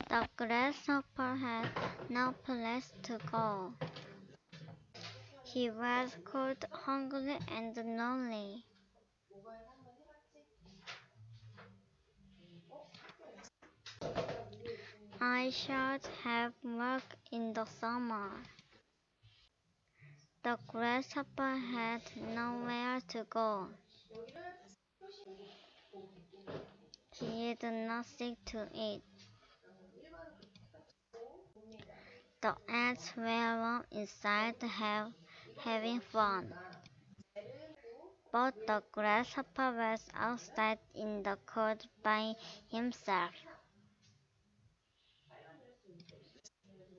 The grasshopper had no place to go. He was cold, hungry, and lonely. I should have worked in the summer. The grasshopper had nowhere to go. He had nothing to eat. The ants were warm inside, having fun. But the grasshopper was outside in the cold by himself.